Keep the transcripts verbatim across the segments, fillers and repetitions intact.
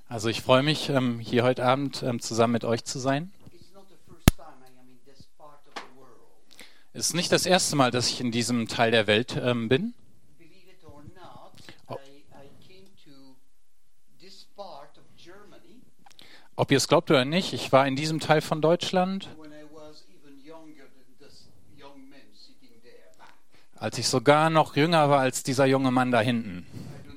Also ich freue mich, ähm, hier heute Abend ähm, zusammen mit euch zu sein. Es ist nicht das erste Mal, dass ich in diesem Teil der Welt ähm, bin. Ob ihr es glaubt oder nicht, ich war in diesem Teil von Deutschland, als ich sogar noch jünger war als dieser junge Mann da hinten.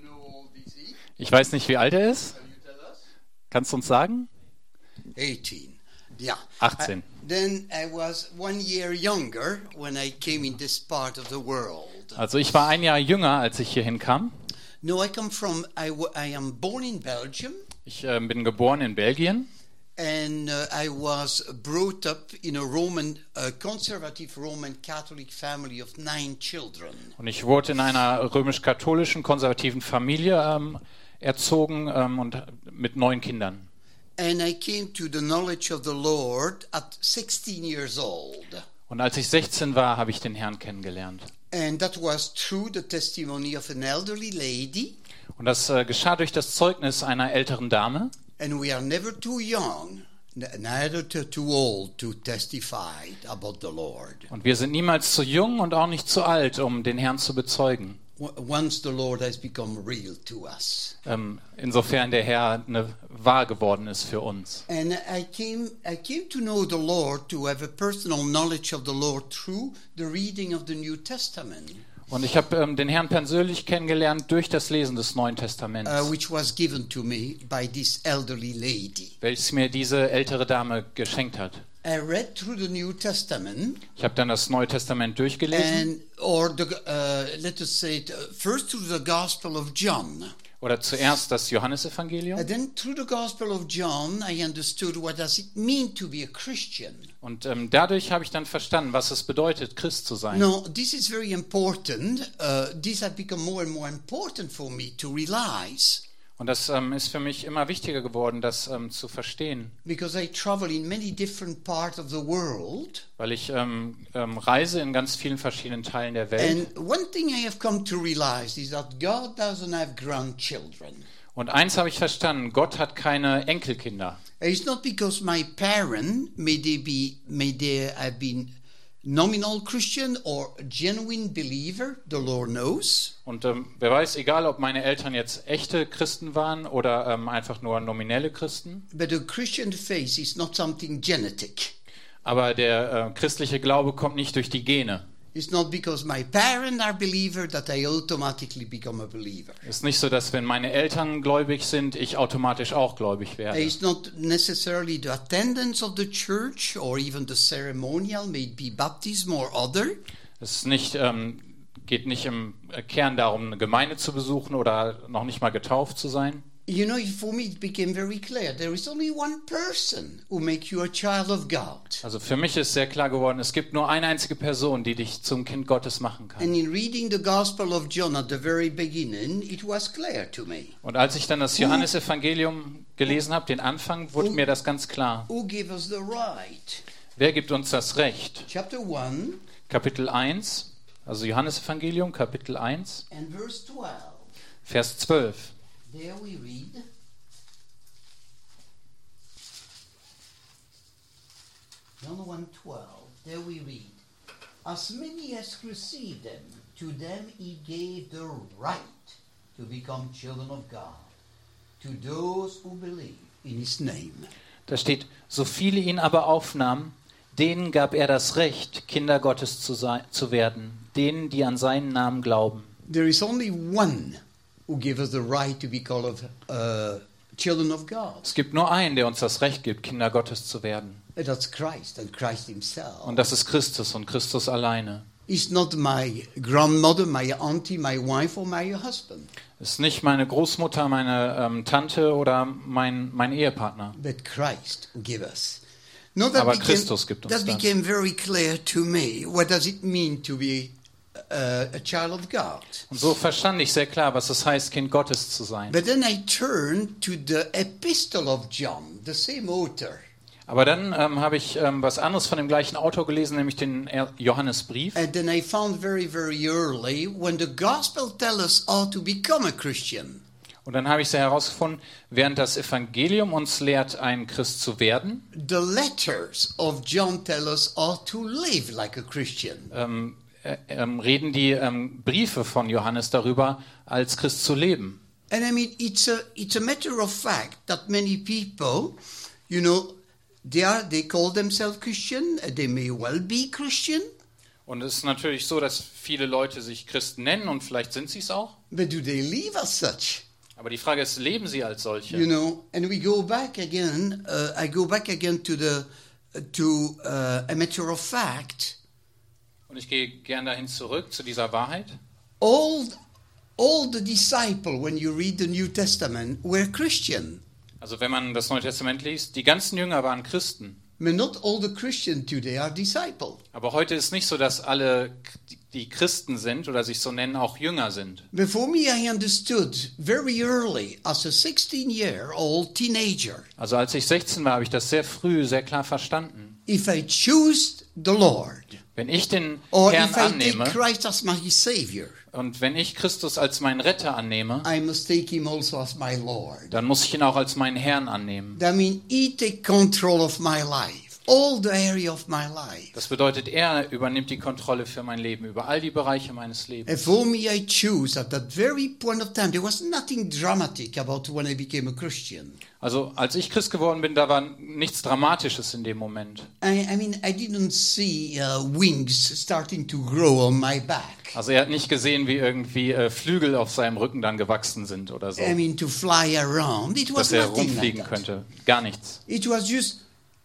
Ich weiß nicht, wie alt er ist. Kannst du uns sagen? eighteen. Yeah. achtzehn. Uh, then I was one year younger when I came in this part of the world. Also ich war ein Jahr jünger, als ich hierhin kam. No, I come from. I, w- I am born in Belgium, Ich äh, bin geboren in Belgien and uh, I was brought up in a Roman, uh, conservative Roman Catholic family of nine children. und ich wurde in einer römisch-katholischen, konservativen Familie ähm, erzogen ähm, und mit neun Kindern. And I came to the knowledge of the Lord at sixteen years old. Und als ich sechzehn war, habe ich den Herrn kennengelernt. And that was through the testimony of an elderly lady. Und das äh, geschah durch das Zeugnis einer älteren Dame. And we are never too young, n- neither too, too old to testify about the Lord. Und wir sind niemals zu jung und auch nicht zu alt, um den Herrn zu bezeugen. W- Once the Lord has become real to us. Ähm, insofern der Herr eine, wahr geworden ist für uns. And I came, I came to know the Lord, to have a personal knowledge of the Lord through the reading of the New Testament, Und ich habe ähm, den Herrn persönlich kennengelernt durch das Lesen des Neuen Testaments, uh, which was given to me by this elderly lady. welches mir diese ältere Dame geschenkt hat. I read through the New Testament, Ich habe dann das Neue Testament durchgelesen. and or the uh, let us say it, uh, first through the Gospel of John. Oder zuerst das Johannesevangelium. And then through the Gospel of John, I understood what does it mean to be a Christian. Und ähm, dadurch habe ich dann verstanden, was es bedeutet, Christ zu sein. Now, this is very important. Uh, this has become more and more important for me to realize, Und das ähm, ist für mich immer wichtiger geworden, das ähm, zu verstehen, because I travel in many different parts of the world. weil ich ähm, ähm, reise in ganz vielen verschiedenen Teilen der Welt. And one thing I have come to realize is that God doesn't have grandchildren. Und eins habe ich verstanden, Gott hat keine Enkelkinder. It's not because my parent, may they be, may they have been nominal Christian or a genuine believer, the Lord knows. Und ähm, wer weiß, egal ob meine Eltern jetzt echte Christen waren oder ähm, einfach nur nominelle Christen, But the Christian faith is not something genetic. aber der äh, christliche Glaube kommt nicht durch die Gene. It's not because my parents are believer that I automatically become a believer. Es ist nicht so, dass wenn meine Eltern gläubig sind, ich automatisch auch gläubig werde. It's not necessarily the attendance of the church or even the ceremonial, may it be baptism or other. Es ist nicht, ähm, geht nicht im Kern darum, eine Gemeinde zu besuchen oder noch nicht mal getauft zu sein. You know, for me it became very clear. There is only one person who makes you a child of God. Also für mich ist sehr klar geworden, es gibt nur eine einzige Person, die dich zum Kind Gottes machen kann. And in reading the Gospel of John at the very beginning, it was clear to me. Und als ich dann das Johannesevangelium gelesen habe, den Anfang, wurde mir das ganz klar. Who gave us the right? Wer gibt uns das Recht? Chapter one Kapitel eins, also Johannesevangelium, Kapitel eins, and verse twelve. Vers zwölf. There we read, John one twelve, there we read, as many as received him, to them he gave the right to become children of God, to those who believe in his name. Da steht, so viele ihn aber aufnahmen, denen gab er das Recht, Kinder Gottes zu, sein, zu werden, denen, die an seinen Namen glauben. There is only one who gave us the right to be called of, uh, children of God. Es gibt nur einen, der uns das Recht gibt, Kinder Gottes zu werden. And that's Christ and Christ himself. Und das ist Christus und Christus alleine. It's not my grandmother, my auntie, my wife or my husband. Es ist nicht meine Großmutter, meine ähm, Tante oder mein, mein Ehepartner. But Christ will give us. No, that Aber became, Christus gibt uns that das. became very clear to me. What does it mean to be uh, a child of God? Und so verstand ich sehr klar, was es heißt, Kind Gottes zu sein. But then I turned to the epistle of John, the same author. Aber dann ähm, habe ich ähm, was anderes von dem gleichen Autor gelesen, nämlich den Er- Johannesbrief. And then I found very, very early when the gospel tells us how to become a Christian. Und dann habe ich sehr herausgefunden, während das Evangelium uns lehrt, ein Christ zu werden, the letters of John tell us how to live like a Christian. ähm, äh, ähm, reden die ähm, Briefe von Johannes darüber, als Christ zu leben. And I mean, it's a it's a matter of fact that many people, you know, they are they call themselves Christian. They may well be Christian, Und es ist natürlich so, dass viele Leute sich Christen nennen und vielleicht sind sie es auch. but do they live as such? Aber die Frage ist, leben sie als solche? You know, and we go back again. Uh, I go back again to the to uh, a matter of fact. Und ich gehe gern dahin zurück zu dieser Wahrheit. All all the disciples, when you read the New Testament, were Christian. Also wenn man das Neue Testament liest, die ganzen Jünger waren Christen. But not all the Christians today are disciples. Aber heute ist nicht so, dass alle, die Christen sind oder sich so nennen, auch Jünger sind. But for me, I understood very early, as a sixteen-year-old teenager, Also als ich sechzehn war, habe ich das sehr früh, sehr klar verstanden. if I choose the Lord, Wenn ich den or Herrn if I take annehme Christ as my Savior, und wenn ich Christus als meinen Retter annehme, I must take Him also as my Lord. dann muss ich ihn auch als meinen Herrn annehmen. That means He take control of my life, all the area of my life. Das bedeutet, er übernimmt die Kontrolle für mein Leben, über all die Bereiche meines Lebens. And for me, I choose at that very point of time. There was nothing dramatic about when I became a Christian. Also als ich Christ geworden bin, da war nichts Dramatisches in dem Moment. I, I mean, I didn't see uh, wings starting to grow on my back. Also er hat nicht gesehen, wie irgendwie äh, Flügel auf seinem Rücken dann gewachsen sind oder so, I mean, to fly around. It was dass er nothing like rumfliegen that. könnte. Gar nichts. It was just,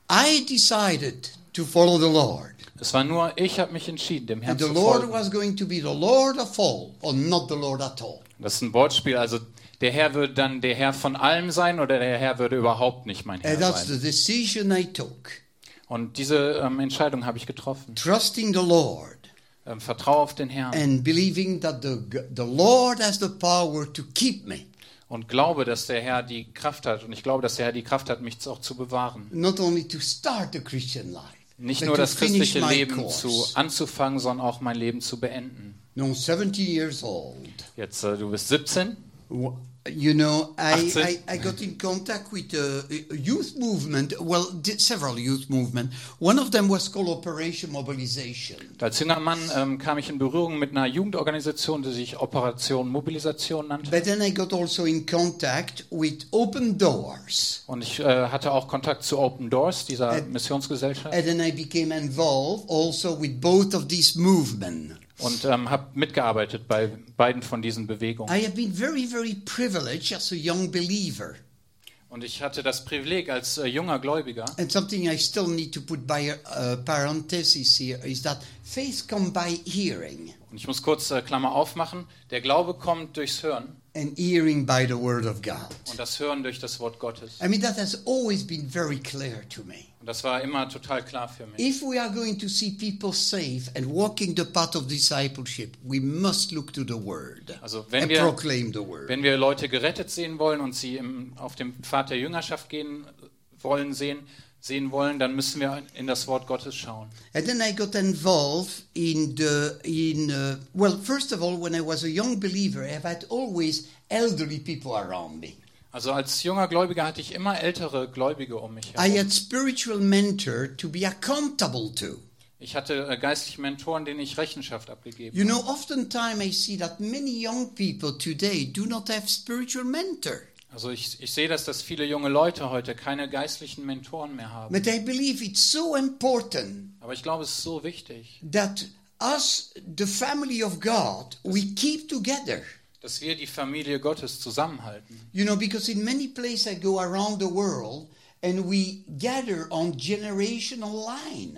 I decided to follow the Lord. Es war nur, ich habe mich entschieden, dem Herrn And the zu Lord folgen. was going to be the Lord of all, or not the Lord at all. Das ist ein Wortspiel, also der Herr würde dann der Herr von allem sein oder der Herr würde überhaupt nicht mein Herr And that's sein. the decision I took. Und diese ähm, Entscheidung habe ich getroffen. Trusting the Lord Ähm, Vertraue auf den Herrn and believing that the, the Lord has the power to keep me. und glaube, dass der Herr die Kraft hat. Und ich glaube, dass der Herr die Kraft hat, mich auch zu bewahren. Not only to start the Christian life, Nicht but nur to das finish christliche my Leben course. zu anzufangen, sondern auch mein Leben zu beenden. No, seventy years old. Jetzt, äh, du bist siebzehn. Wh- You know, I, achtzehn. I, I got in contact with a, a youth movement, well, di- several youth movements. One of them was called Operation Mobilization. Als junger Mann ähm, kam ich in Berührung mit einer Jugendorganisation, die sich Operation Mobilisation nannte. But then I got also in contact with Open Doors. Und ich äh, hatte auch Kontakt zu Open Doors, dieser Äh, Missionsgesellschaft. And then I became involved also with both of these movements. Und ähm, habe mitgearbeitet bei beiden von diesen Bewegungen. I have been very, very privileged as a young believer. Und ich hatte das Privileg als äh, junger Gläubiger. And something I still need to put by a uh, parenthesis here is that faith comes by hearing, Und ich muss kurz äh, Klammer aufmachen. Der Glaube kommt durchs Hören and hearing by the word of God. und das Hören durch das Wort Gottes. I mean, that has always been very clear to me. Und das war immer total klar für mich. If we are going to see people safe and walking the path of discipleship, we must look to the word Also wenn and wir, proclaim the word. wenn wir Leute gerettet sehen wollen und sie im, auf dem Pfad der Jüngerschaft gehen wollen, sehen, sehen wollen, dann müssen wir in das Wort Gottes schauen. And then I got involved in the in uh, well, first of all, when I was a young believer, I've had always elderly people around me. Also als junger Gläubiger hatte ich immer ältere Gläubige um mich I herum. had spiritual mentor to be accountable to. Ich hatte äh, geistliche Mentoren, denen ich Rechenschaft abgegeben You habe. know, oftentimes I see that many young people today do not have spiritual mentor. Also ich, ich sehe, dass das viele junge Leute heute keine geistlichen Mentoren mehr haben. But I believe it's so important Aber ich glaube, es ist so wichtig, that us, the family of God, we keep together. dass wir die Familie Gottes zusammenhalten. You know, because in many places I go around the world and we gather on generational line.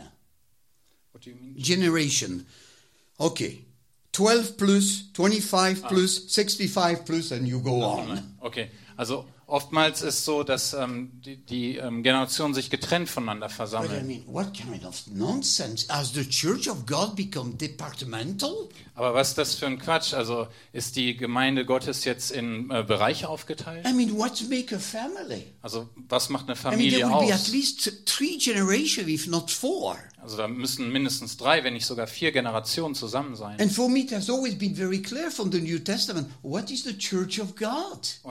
What do you mean? Generation. Okay. twelve plus, twenty-five plus, sixty-five plus, and you go on. Okay, also oftmals ist so, dass ähm, die, die ähm, Generationen sich getrennt voneinander But I versammeln. mean, what kind of nonsense? Has the Church of God become departmental? Aber was ist das für ein Quatsch? Also ist die Gemeinde Gottes jetzt in äh, Bereiche aufgeteilt? I mean, what make a family? Also was macht eine I mean, Familie there will be at aus? least three generations, if not four. Also da müssen mindestens drei, wenn nicht sogar vier Generationen zusammen sein. And for me, it has always been very clear from the New Testament, what is the Church of God? Und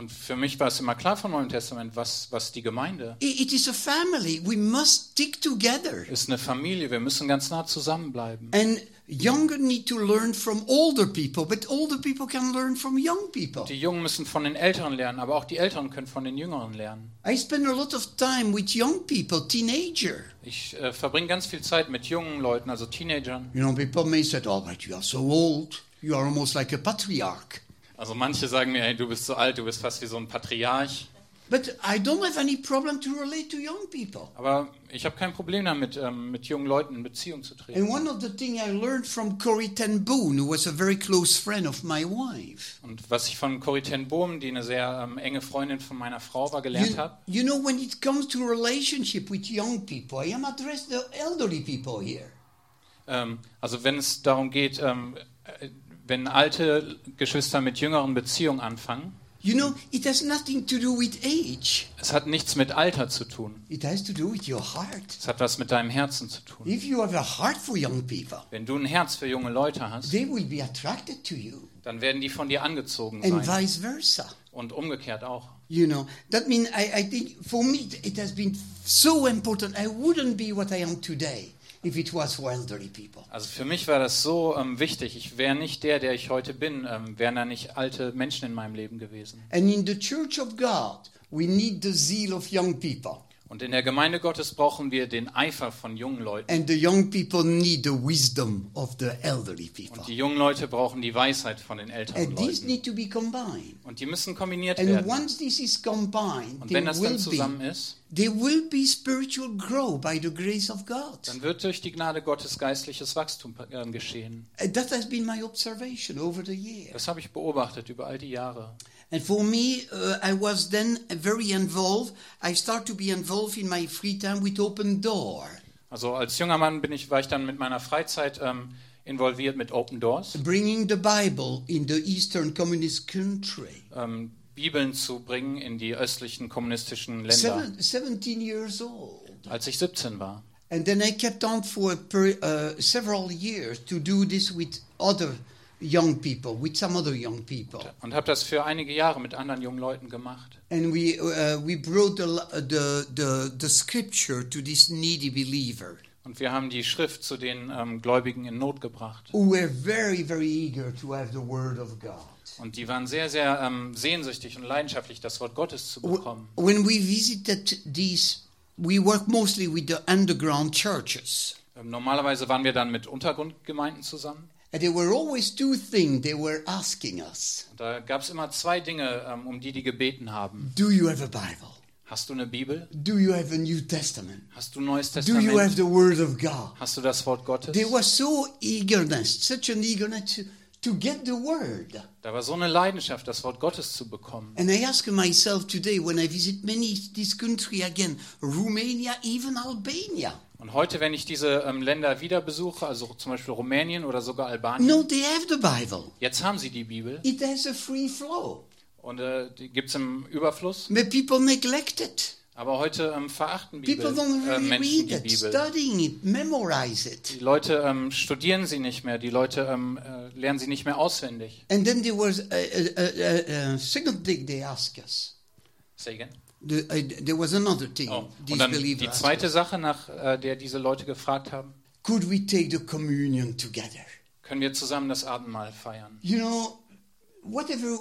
Und für mich war es immer klar vom Neuen Testament, was, was die Gemeinde I- It is a family. We must stick together. ist. Eine Familie. Wir müssen ganz nah zusammenbleiben. And younger need to learn from older people, but older people can learn from young people. Die Jungen müssen von den Älteren lernen, aber auch die Älteren können von den Jüngeren lernen. I spend a lot of time with young people, teenager. Ich äh, verbringe ganz viel Zeit mit jungen Leuten, also Teenagern. You know, people may say, oh, but you are so old. You are almost like a patriarch. Also manche sagen mir, hey, du bist so alt, du bist fast wie so ein Patriarch. But I don't have any problem to relate to young people. Aber ich habe kein Problem damit, ähm, mit jungen Leuten in Beziehung zu treten. And one of the things I learned from Corrie ten Boom, who was a very close friend of my wife. Und was ich von Corrie ten Boom, die eine sehr ähm, enge Freundin von meiner Frau war, gelernt You, habe, you know, when it comes to relationship with young people, I am addressing the elderly people here. ähm, also wenn es darum geht, ähm, äh, wenn alte Geschwister mit jüngeren Beziehungen anfangen, You know, it has nothing to do with age. es hat nichts mit Alter zu tun. It has to do with your heart. Es hat was mit deinem Herzen zu tun. If you have a heart for young people, Wenn du ein Herz für junge Leute hast, they will be attracted to you, dann werden die von dir angezogen and sein. vice versa. Und umgekehrt auch. You know, that means I, I think for me it has been so important. I wouldn't be what I am today if it was for elderly people. Also für mich war das so ähm, wichtig. Ich wäre nicht der, der ich heute bin, ähm, wären da nicht alte Menschen in meinem Leben gewesen. And in the Church of God, we need the zeal of young people. Und in der Gemeinde Gottes brauchen wir den Eifer von jungen Leuten. And the young people need the wisdom of the elderly people. Und die jungen Leute brauchen die Weisheit von den älteren And these Leuten. need to be combined. Und die müssen kombiniert And werden. once this is combined, Und there wenn das dann will zusammen be, ist, there will be spiritual growth by the grace of God. dann wird durch die Gnade Gottes geistliches Wachstum äh, geschehen. And that has been my observation over the years. Das habe ich beobachtet über all die Jahre. And for me, uh, I was then very involved. I started to be involved in my free time with Open Door, Also als junger Mann bin ich, war ich dann mit meiner Freizeit ähm, involviert mit Open Doors, bringing the Bible in the Eastern Communist country. ähm, Bibeln zu bringen in die östlichen kommunistischen Länder, Seven, seventeen years old. als ich siebzehn war. And then I kept on for per, uh, several years to do this with other young people, with some other young people. Und habe das für einige Jahre mit anderen jungen Leuten gemacht. And we, uh, we brought the, the, the, the scripture to this needy believer, Und wir haben die Schrift zu den ähm, Gläubigen in Not gebracht. who were very, very eager to have the word of God. Und die waren sehr, sehr ähm, sehnsüchtig und leidenschaftlich, das Wort Gottes zu bekommen. When we visited these, we work mostly with the underground churches. Ähm, normalerweise waren wir dann mit Untergrundgemeinden zusammen. And there were always two things they were asking us. Und da gab es immer zwei Dinge, ähm, um die die gebeten haben. Do you have a Bible? Hast du eine Bibel? Do you have a New Testament? Hast du ein neues Do you have Testament? the Word of God? Hast du das Wort Gottes? There was so eagerness, such an eagerness to, to get the Word. Da war so eine Leidenschaft, das Wort Gottes zu bekommen. And I ask myself today, when I visit many this country again, Romania, even Albania. Und heute, wenn ich diese ähm, Länder wieder besuche, also zum Beispiel Rumänien oder sogar Albanien, No, they have the Bible. jetzt haben sie die Bibel It has a free flow. und äh, die gibt es im Überfluss. But people neglect it. Aber heute ähm, verachten People Bibel, don't äh, really Menschen read die it, Bibel. studying it, memorize Die it. Leute ähm, studieren sie nicht mehr, die Leute ähm, äh, lernen sie nicht mehr auswendig. And then there was a, a, a, a, a second thing they asked us. Say again. The, uh, there was another thing. Oh. These Und dann believers die asked zweite us. Sache, nach äh, der diese Leute gefragt haben, Could we take the communion together? können wir zusammen das Abendmahl feiern? You know, whatever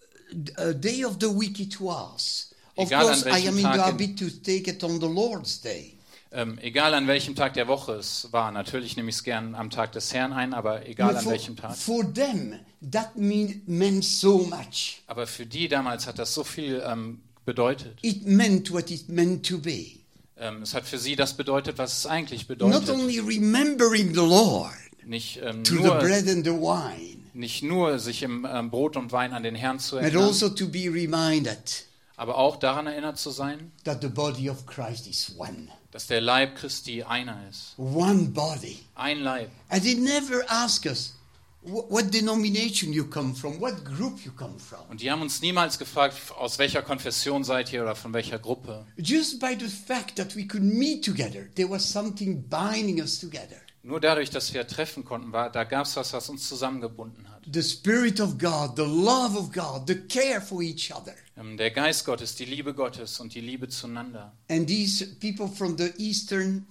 uh, day of the week it was. Of Egal an course, I welchem am in the Tag in- habit to take it on the Lord's Day. Ähm, egal an welchem Tag der Woche es war, natürlich nehme ich es gern am Tag des Herrn ein, aber egal But an for, welchem Tag. for them, that mean, meant so much. Aber für die damals hat das so viel ähm, bedeutet. It meant what it meant to be. Ähm, es hat für sie das bedeutet, was es eigentlich Not bedeutet. only remembering the Lord Nicht, ähm, through the nur, bread and the wine, nicht nur sich im ähm, Brot und Wein an den Herrn zu but erinnern, also to be reminded aber auch daran erinnert zu sein, that the body of Christ is one. dass der Leib Christi einer ist. One body. Ein Leib. And they never ask us wh- what denomination you come from, what group you come from. Und die haben uns niemals gefragt, aus welcher Konfession seid ihr oder von welcher Gruppe. Just by the fact that we could meet together, there was something binding us together. Nur dadurch, dass wir treffen konnten, war, da gab es was, was uns zusammengebunden hat. The Spirit of God, the love of God, the care for each other. Ähm, der Geist Gottes, die Liebe Gottes und die Liebe zueinander. And these people from the Eastern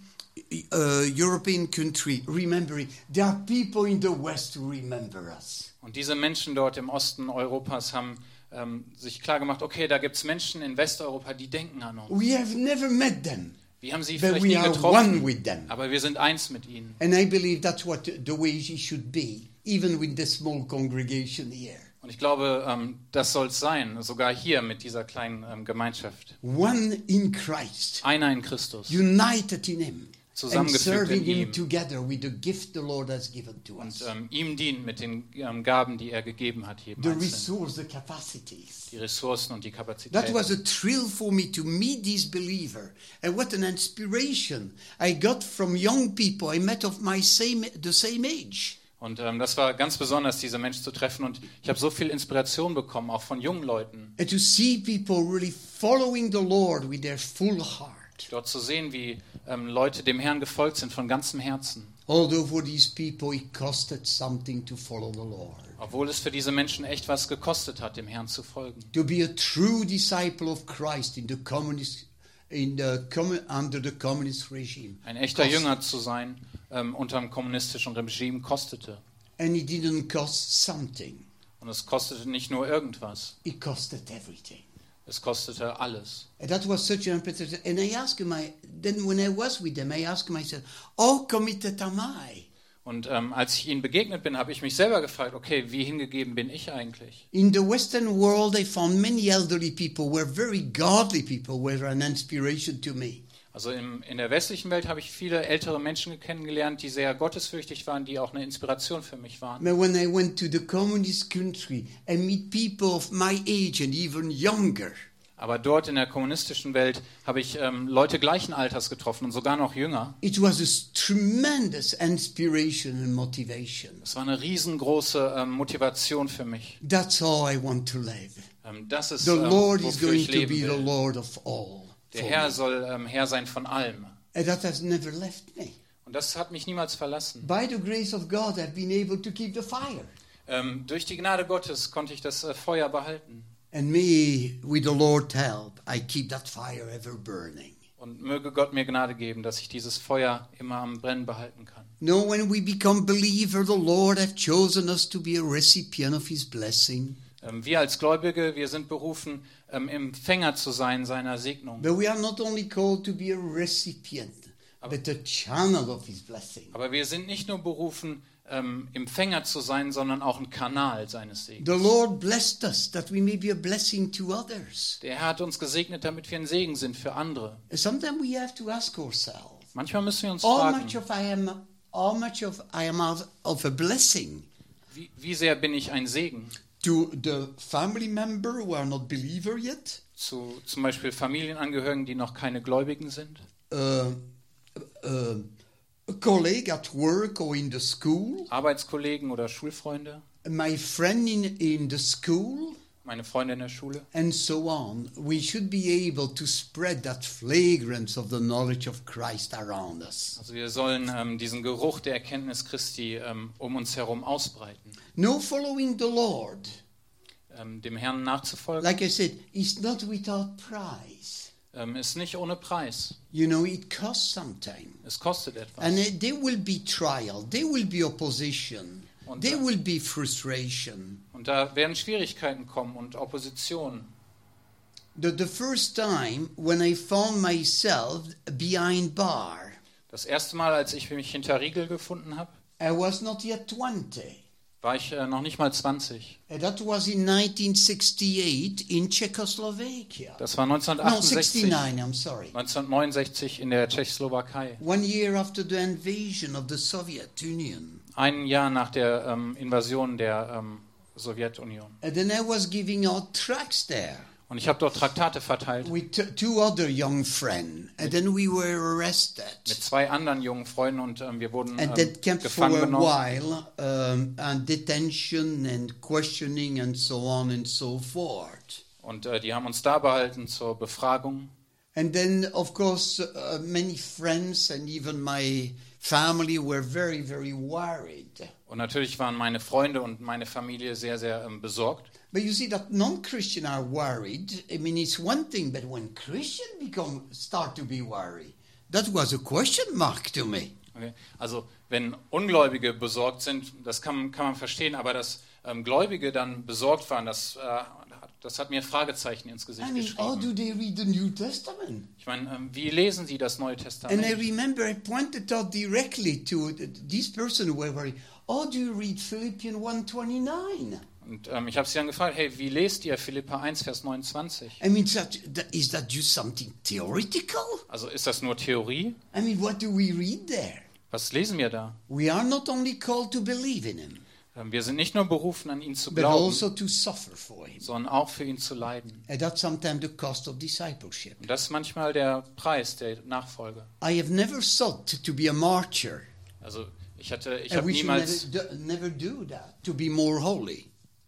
uh, European country, remembering, there are people in the West who remember us. Und diese Menschen dort im Osten Europas haben ähm, sich klar gemacht, okay, da gibt es Menschen in Westeuropa, die denken an uns. We have never met them, Wir haben sie but vielleicht we nie are one getroffen, with them. aber wir sind eins mit ihnen. And I believe that's what the way it should be, even with the small congregation here. Und ich glaube, ähm, das soll es sein, sogar hier mit dieser kleinen ähm, Gemeinschaft. One in Christ, Einer in Christus, united in Him, and zusammengefügt serving in Him ihm together with the gift the Lord has given to und us. ähm, ihm dient mit den ähm, Gaben, die er gegeben hat, jedem The Einzelnen. resource, the capacities. Die Ressourcen und die That Kapazitäten. was a thrill for me to meet this believer. And what an inspiration I got from young people I met of my same, the same age. Und ähm, das war ganz besonders, diese Menschen zu treffen. Und ich habe so viel Inspiration bekommen, auch von jungen Leuten, And to see people really following the Lord with their full heart. dort zu sehen, wie ähm, Leute dem Herrn gefolgt sind von ganzem Herzen. Although for these people it costed something to follow the Lord. Obwohl es für diese Menschen echt was gekostet hat, dem Herrn zu folgen. To be a true disciple of Christ in the communist, in the, under the communist regime. Ein echter Cost- Jünger zu sein ähm, unter dem kommunistischen Regime kostete. And it didn't cost something. Und es kostete nicht nur irgendwas, It costed everything. es kostete alles. And that was such an impetus. And I asked my, then when I was with them, I asked myself, how committed am I? Und ähm, als ich ihnen begegnet bin, habe ich mich selber gefragt, okay, wie hingegeben bin ich eigentlich? In the Western world, I found many elderly people were very godly people, were an inspiration to me. Also im, in der westlichen Welt habe ich viele ältere Menschen kennengelernt, die sehr gottesfürchtig waren, die auch eine Inspiration für mich waren. But when I went to the communist country, I meet people of my age and even younger. Aber dort in der kommunistischen Welt habe ich ähm, Leute gleichen Alters getroffen und sogar noch jünger. It was a tremendous inspiration and motivation. Das war eine riesengroße ähm, Motivation für mich. That's how I want to live. Ähm, das ist, The ähm, Lord is wofür going ich to leben be the will. Lord of all. Der for Herr me. soll ähm, Herr sein von allem. And that has never left me. Und das hat mich niemals verlassen. By the grace of God, I've been able to keep the fire. Ähm, durch die Gnade Gottes konnte ich das äh, Feuer behalten. And me, with the Lord's help, I keep that fire ever burning. Und möge Gott mir Gnade geben, dass ich dieses Feuer immer am Brennen behalten kann. No, when we become believer, the Lord has chosen us to be a recipient of His blessing. Ähm, wir als Gläubige, wir sind berufen, ähm, Empfänger zu sein seiner Segnung. But we are not only called to be a recipient, but a channel of His blessing. Aber wir sind nicht nur berufen, ähm, Empfänger zu sein, sondern auch ein Kanal seines Segens. The Lord blessed us that we may be a blessing to others. Der Herr hat uns gesegnet, damit wir ein Segen sind für andere. And sometimes we have to ask ourselves, Manchmal müssen wir uns how fragen, much of I am, how much of I am of, of a blessing wie, wie sehr bin ich ein Segen? to the family member who are not believer yet, Zu zum Beispiel Familienangehörigen, die noch keine Gläubigen sind. uh, uh, a colleague at work or in the school, Arbeitskollegen oder Schulfreunde, my friend in, in the school, meine Freunde in der Schule. and so on. We should be able to spread that fragrance of the knowledge of Christ around us. Also wir sollen ähm, diesen Geruch der Erkenntnis Christi ähm, um uns herum ausbreiten. No following the Lord, Ähm, dem Herrn nachzufolgen like I said, is not without price. ähm, ist nicht ohne Preis. You know, it costs something. Es kostet etwas. And uh, there will be trial, there will be opposition, Und, there äh, will be frustration. Und da werden Schwierigkeiten kommen und Opposition. The, the first time when I found myself behind bar, Das erste Mal, als ich mich hinter Riegel gefunden habe, I was not yet twenty. war ich äh, noch nicht mal zwanzig. And that was in nineteen sixty-eight in Czechoslovakia. Das war No, neunzehnhundertachtundsechzig, sixty-nine, I'm sorry. neunzehnhundertneunundsechzig in der Tschechoslowakei. One year after the invasion of the Soviet Union. Ein Jahr nach der ähm, Invasion der ähm, Sowjetunion. And then I was giving out tracts there Und ich habe dort Traktate verteilt with t- two other young friends. And then we were arrested. mit zwei anderen jungen Freunden und ähm, wir wurden And ähm, that kept for gefangen a genommen. while, um, and detention and questioning and so on and so forth. Und äh, die haben uns da behalten zur Befragung. And then, of course, uh, many friends and even my family were very, very worried. Und natürlich waren meine Freunde und meine Familie sehr, sehr ähm, besorgt. But you see that non-Christian are worried. I mean, it's one thing, but when Christian become start to be worried, that was a question mark to me. Okay. Also wenn Ungläubige besorgt sind, das kann, kann man verstehen, aber dass ähm, Gläubige dann besorgt waren, das, äh, das hat mir Fragezeichen ins Gesicht I mean, how do geschrieben. they read the New Testament? Ich meine, ähm, wie lesen Sie das Neue And I Testament? remember I pointed out directly to th- this person who were worried. How do you read Philippians one twenty-nine? Und ähm, ich habe sie dann gefragt, hey, wie lest ihr Philipper eins, Vers neunundzwanzig? I mean, is that, that, is that just something theoretical? Also ist das nur Theorie? I mean, what do we read there? Was lesen wir da? We are not only called to believe in him, Ähm, wir sind nicht nur berufen, an ihn zu but glauben, also to suffer for him. sondern auch für ihn zu leiden. And that's sometimes the cost of discipleship. Und das ist manchmal der Preis der Nachfolge. I have never sought to be a martyr. Also ich hatte, ich And habe we should niemals. never do, never do that, to be more holy.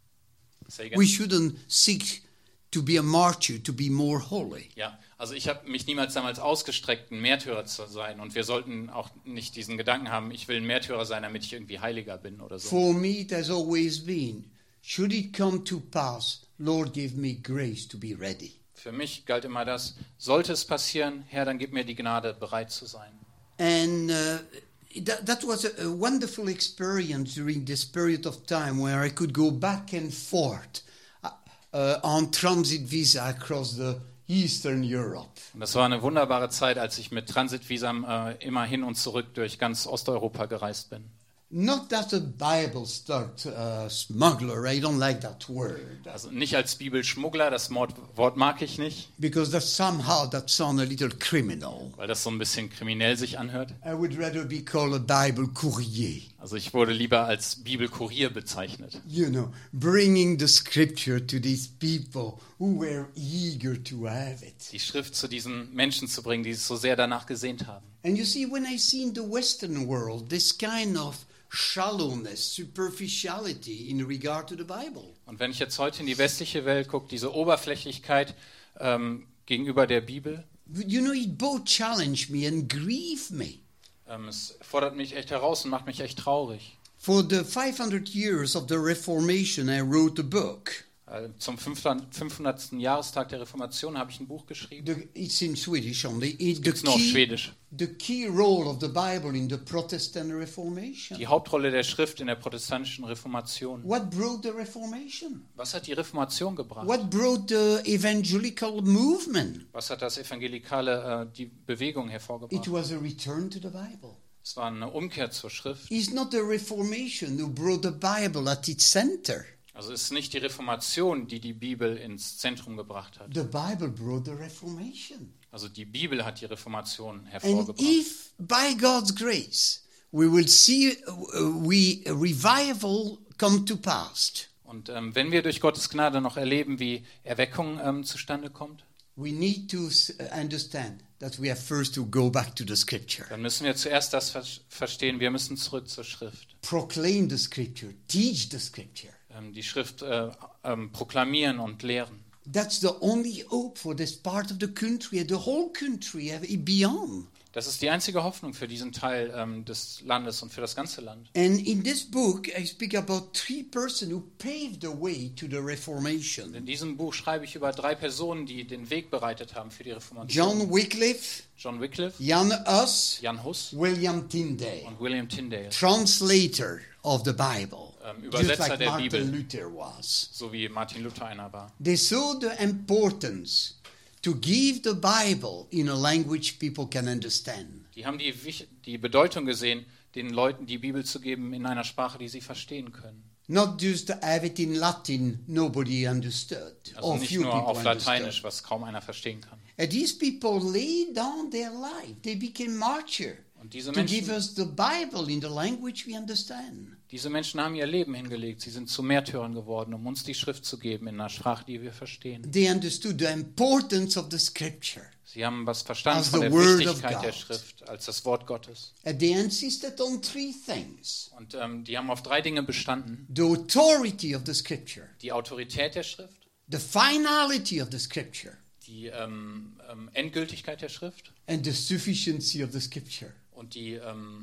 Say again. We shouldn't seek to be a martyr, to be more holy. Ja, also ich habe mich niemals damals ausgestreckt, ein Märtyrer zu sein. Und wir sollten auch nicht diesen Gedanken haben, ich will ein Märtyrer sein, damit ich irgendwie heiliger bin oder so. For me, it has always been, should it come to pass, Lord, give me grace to be ready. Für mich galt immer das, sollte es passieren, Herr, dann gib mir die Gnade, bereit zu sein. And uh, that, that was a, a wonderful experience during this period of time where I could go back and forth uh, uh, on transit visa across the Eastern Europe. Und das war eine wunderbare Zeit, als ich mit Transitvisum äh, immer hin und zurück durch ganz Osteuropa gereist bin. Not that a Bible start uh, smuggler, I don't like that word. Also nicht als Bibelschmuggler, das Wort, Wort mag ich nicht, Because that somehow that sounds a little criminal. weil das so ein bisschen kriminell sich anhört. I would rather be called a Bible courier. Also ich wurde lieber als Bibelkurier bezeichnet. You know, bringing the scripture to these people who were eager to have it. Die Schrift zu diesen Menschen zu bringen, die es so sehr danach gesehnt haben. And you see, when I see in the Western world this kind of shallowness, superficiality in regard to the Bible, Und wenn ich jetzt heute in die westliche Welt gucke, diese Oberflächlichkeit ähm, gegenüber der Bibel, you know, it both challenge me and grieve me. ähm, es fordert mich echt heraus und macht mich echt traurig. For the five hundred years of the Reformation, I wrote a book. Äh, zum fünfhundertsten Jahrestag der Reformation habe ich ein Buch geschrieben. The, it's in Swedish only. It, the, Gibt's nur auf key, Schwedisch. the key role of the Bible in the Protestant Reformation. Die Hauptrolle der Schrift in der protestantischen Reformation. What brought the Reformation? Was hat die Reformation gebracht? What brought the evangelical movement? Was hat das evangelikale, äh, die Bewegung It hervorgebracht? was a return to the Bible. Es war eine Umkehr zur Schrift. It's not the Reformation who brought the Bible at its center. Also es ist nicht die Reformation, die die Bibel ins Zentrum gebracht hat. The Bible brought the Reformation. Also die Bibel hat die Reformation And hervorgebracht. if by God's grace we will see uh, we a revival come to pass, Und ähm, wenn wir durch Gottes Gnade noch erleben, wie Erweckung ähm, zustande kommt, we need to s- uh, understand that we have first to go back to the scripture, dann müssen wir zuerst das ver verstehen, wir müssen zurück zur Schrift. proclaim the scripture, teach the scripture. Ähm, die Schrift äh, ähm, proklamieren und lehren. That's the only hope for this part of the country and the whole country and beyond. Das ist die einzige Hoffnung für diesen Teil ähm, des Landes und für das ganze Land. And in this book, I speak about three persons who paved the way to the Reformation. In diesem Buch schreibe ich über drei Personen, die den Weg bereitet haben für die Reformation. John Wycliffe, John Wycliffe, Jan Hus, Jan Hus William Tyndale, und William Tyndale, translator of the Bible, Ähm, just Übersetzer like der Martin Bibel. Luther was. so wie Martin Luther einer war. They saw the importance to give the Bible in a language people can understand. Die haben die, Wich- die Bedeutung gesehen, den Leuten die Bibel zu geben in einer Sprache, die sie verstehen können. Not just have it in Latin, nobody understood. Also or nicht few nur people auf Lateinisch, understood. was kaum einer verstehen kann. And these people laid down their life. They became martyrs Und diese to give Menschen, us the Bible in the language we understand. diese Menschen haben ihr Leben hingelegt. Sie sind zu Märtyrern geworden, um uns die Schrift zu geben in einer Sprache, die wir verstehen. They understood the importance of the scripture. Sie haben was verstanden As von the der word of Wichtigkeit God. der Schrift als das Wort Gottes. And they insisted on three things. Und ähm, die haben auf drei Dinge bestanden. The authority of the scripture, Die Autorität der Schrift, the finality of the scripture, die ähm, ähm, Endgültigkeit der Schrift and the sufficiency of the scripture. und die ähm,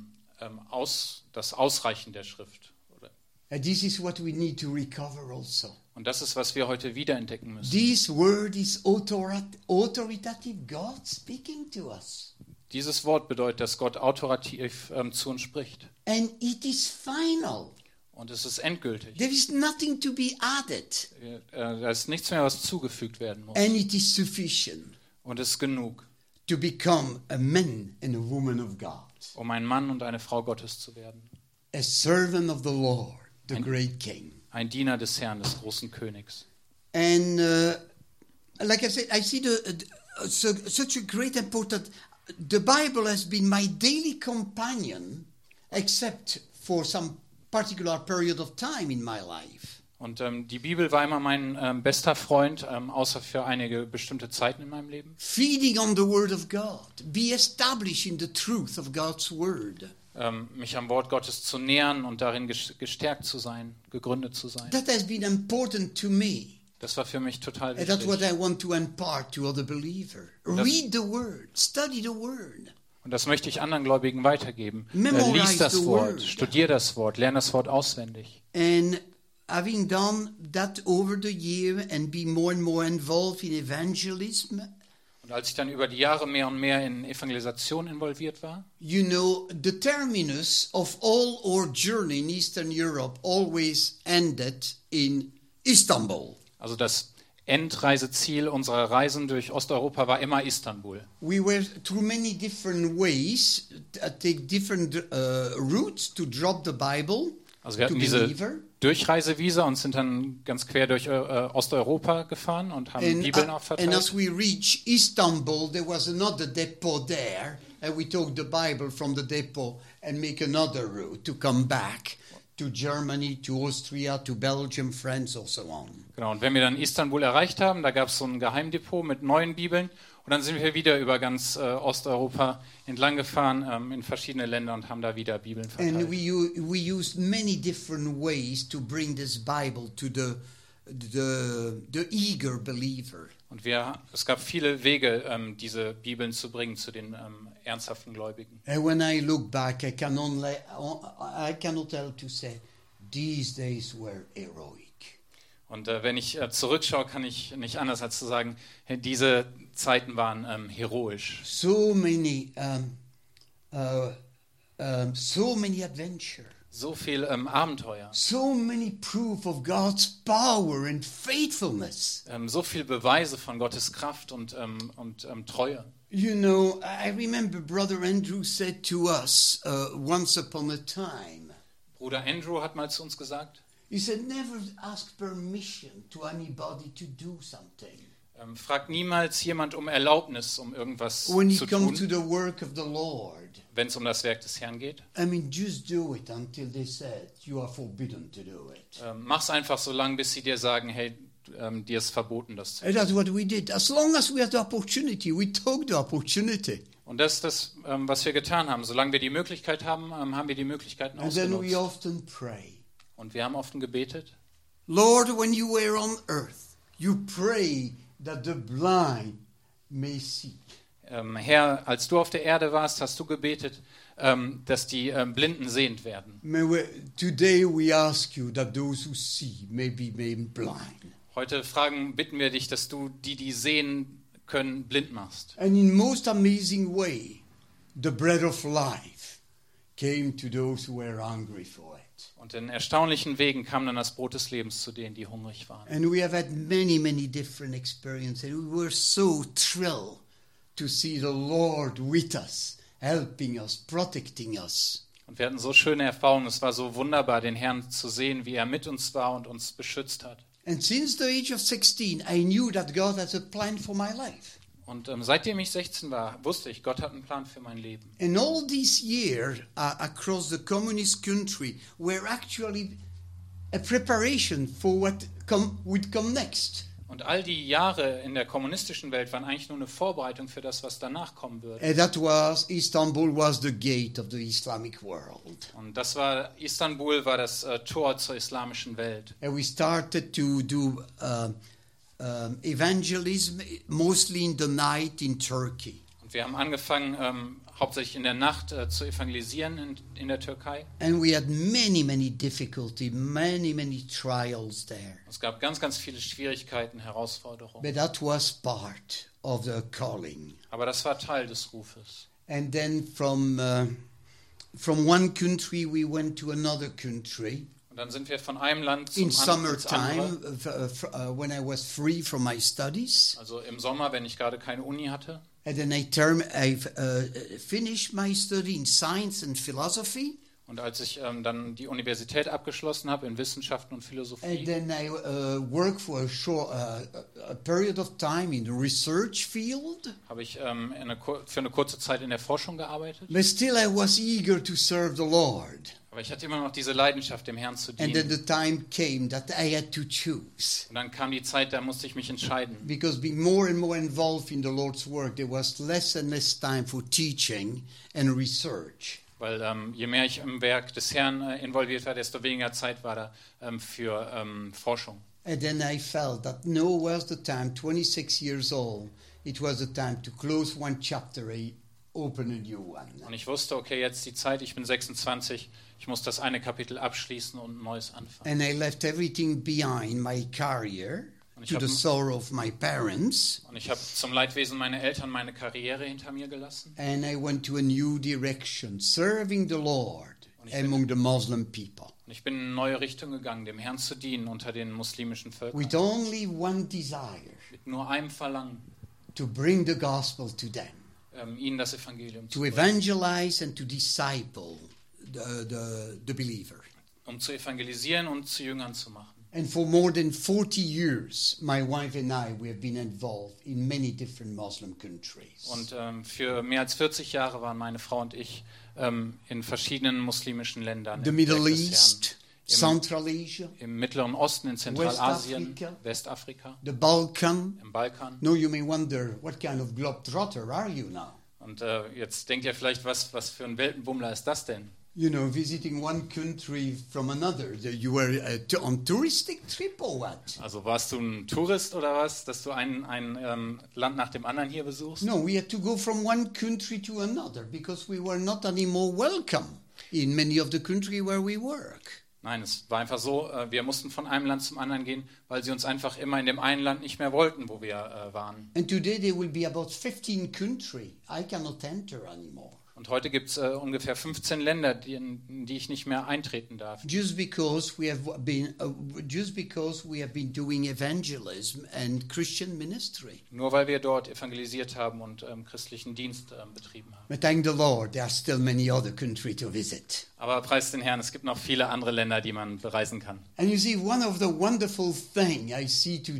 ähm, aus, das Ausreichen der Schrift. Oder? And this is what we need to recover also. Und das ist, was wir heute wiederentdecken müssen. This word is autorat- authoritative, God speaking to us. Dieses Wort bedeutet, dass Gott autoritativ ähm, zu uns spricht. And it is final. Und es ist endgültig. There is nothing to be added. Äh, da ist nichts mehr, was zugefügt werden muss. And it is sufficient Und es ist genug, to become a man and a woman of God. um ein Mann und eine Frau Gottes zu werden. A servant of the Lord, the Ein- great King. Ein Diener des Herrn, des großen Königs. And uh, like I said, I see the, uh, so, such a great important. The Bible has been my daily companion, except for some particular period of time in my life. Und ähm, die Bibel war immer mein ähm, bester Freund, ähm, außer für einige bestimmte Zeiten in meinem Leben. Feeding on the Word of God, be established in the truth of God's Word. Ähm, mich am Wort Gottes zu nähern und darin ges- gestärkt zu sein, gegründet zu sein. That has been important to me. Das war für mich total And that's what wichtig. I want to impart to other believers. Das- Read the Word, study the Word. Und das möchte ich anderen Gläubigen weitergeben. Äh, Memorize lies das the Wort, word. studier das Wort, lern das Wort auswendig. And having done that over the year and be more and more involved in evangelism, Und als ich dann über die Jahre mehr und mehr in Evangelisation involviert war, you know, the terminus of all our journey in Eastern Europe always ended in Istanbul. also das Endreiseziel unserer Reisen durch Osteuropa war immer Istanbul. We were through many different ways, uh, take different uh, routes to drop the Bible Also wir to hatten diese believer. Durchreisevisa und sind dann ganz quer durch äh, Osteuropa gefahren und haben And, Bibeln uh, auch and as verteilt. we reached Istanbul, there was another depot there, and we took the Bible from the depot and make another route to come back to Germany, to Austria, to Belgium, France, or so on. Genau, und wenn wir dann Istanbul erreicht haben, da gab es so ein Geheimdepot mit neuen Bibeln und dann sind wir wieder über ganz äh, Osteuropa entlang gefahren ähm, in verschiedene Länder und haben da wieder Bibeln And verteilt. we u- we used many different ways to bring this Bible to the the the eager believer. Und wir, es gab viele Wege, ähm, diese Bibeln zu bringen zu den ähm, ernsthaften Gläubigen. And when I look back, I can only I cannot help to say, these days were heroic. Und äh, wenn ich äh, zurückschaue, kann ich nicht anders als zu sagen, hey, diese Zeiten waren ähm, heroisch. So many, um, uh, um, so many adventure, So viel ähm, Abenteuer, so many proof of God's power and faithfulness. ähm, so viel Beweise von Gottes Kraft und, ähm, und ähm, Treue. You know, I remember Brother Andrew said to us uh, once upon a time. Bruder Andrew hat mal zu uns gesagt, He said, never ask permission to anybody to do something. ähm, fragt niemals jemand um Erlaubnis, um irgendwas When zu it comes to tun, the work of the Lord, wenn es um das Werk des Herrn geht. I mean, just do it until they said you are forbidden to do it. Ähm, mach's einfach so lange, bis sie dir sagen, hey, ähm, dir ist verboten, das zu And tun. that's what we did. As long as we had the opportunity, we took the opportunity. Und das ist das, ähm, was wir getan haben. Solange wir die Möglichkeit haben, ähm, haben wir die Möglichkeiten And then we ausgenutzt. often pray. Und wir haben oft gebetet. Lord, when you were on earth, you pray that the blind may see. Ähm, Herr, als du auf der Erde warst, hast du gebetet, ähm, dass die ähm, Blinden sehend werden. May we- Today we ask you that those who see may be made blind. Heute fragen, bitten wir dich, dass du die, die sehen können, blind machst. And in most amazing way, the bread of life came to those who were hungry for it. Und in erstaunlichen Wegen kam dann das Brot des Lebens zu denen, die hungrig waren. And we have had many, many different experiences. And we were so thrilled to see the Lord with us, helping us, protecting us. Und wir hatten so schöne Erfahrungen. Es war so wunderbar, den Herrn zu sehen, wie er mit uns war und uns beschützt hat. And since the age of sixteen, I knew that God has a plan for my life. Und ähm, seitdem ich sechzehn war, wusste ich, Gott hat einen Plan für mein Leben. And all these years uh, across the communist country were actually a preparation for what come, would come next. Und all die Jahre in der kommunistischen Welt waren eigentlich nur eine Vorbereitung für das, was danach kommen würde. And that was, Istanbul was the gate of the Islamic world. Und das war, Istanbul war das äh, Tor zur islamischen Welt. And we started to do uh, um, evangelism, mostly in the night in Turkey. Und Und wir haben angefangen, ähm, hauptsächlich in der Nacht äh, zu evangelisieren in, in der Türkei. And we had many, many difficulty, many, many trials there. Es gab ganz, ganz viele Schwierigkeiten, Herausforderungen. But that was part of the calling. Aber das war Teil des Rufes. And then from uh, from one country we went to another country. Und dann sind wir von einem Land zum In an- ins summertime, andere. uh, f- uh, when I was free from my studies. Also im Sommer, wenn ich gerade keine Uni hatte. And then I, term, I uh, finished my study in science and philosophy. Und als ich ähm, dann die Universität abgeschlossen habe in Wissenschaften und And Philosophie, then I uh, worked for a short uh, a period of time in the research field. habe ich ähm, in eine, kur- für eine kurze Zeit in der Forschung gearbeitet. But still I was eager to serve the Lord. Aber ich hatte immer noch diese Leidenschaft, dem Herrn zu And then dienen. the time came that I had to choose. Und dann kam die Zeit, da musste ich mich entscheiden. Because being more and more involved in the Lord's work, there was less and less time for teaching and research. Weil ähm, je mehr ich im Werk des Herrn äh, involviert war, desto weniger Zeit war da ähm, für ähm, Forschung. And then I felt that no was the time, twenty-six years old, it was the time to close one chapter and open a new one. Und ich wusste, okay, jetzt die Zeit, ich bin sechsundzwanzig, ich muss das eine Kapitel abschließen und ein neues anfangen. And I left everything behind, my career, Und ich to habe the sorrow of my parents. und ich habe zum Leidwesen meiner Eltern meine Karriere hinter mir gelassen. And I went to a new direction, serving the Lord Und ich bin- among the Muslim people. Und ich bin in eine neue Richtung gegangen, dem Herrn zu dienen unter den muslimischen Völkern. With only one desire, Mit nur einem Verlangen, to bring the gospel to them, ähm, ihnen das Evangelium zu to bringen. evangelize and to disciple the, the, the believer. Um zu evangelisieren und zu Jüngern zu machen. And for more than forty years, my wife and I, we have been involved in many different Muslim countries. Und ähm, für mehr als vierzig Jahre waren meine Frau und ich ähm, in verschiedenen muslimischen Ländern. The im Middle Werk des East, Im- Central Asia, Im Mittleren Osten, in Zentralasien, Westafrika. Westafrika, the Balkan. im Balkan. No, you may wonder, what kind of globetrotter are you now? Und äh, jetzt denkt ihr vielleicht, was, was für ein Weltenbummler ist das denn? You know, visiting one country from another. You were uh, t- on touristic trip or what? Also warst du ein Tourist oder was, dass du ein, ein ähm, Land nach dem anderen hier besuchst? No, we had to go from one country to another because we were not anymore welcome in many of the country where we work. Nein, es war einfach so, äh, wir mussten von einem Land zum anderen gehen, weil sie uns einfach immer in dem einen Land nicht mehr wollten, wo wir äh, waren. And today there will be about fifteen countries I cannot enter anymore. Und heute gibt es äh, ungefähr fünfzehn Länder, die, in die ich nicht mehr eintreten darf. Just because we have been, uh, just because we have been doing evangelism and Christian ministry. Nur weil wir dort evangelisiert haben und ähm, christlichen Dienst ähm, betrieben haben. But thank the Lord, there are still many other countries to visit. Aber preis den Herrn, es gibt noch viele andere Länder, die man bereisen kann. And you see, one of the wonderful things I see today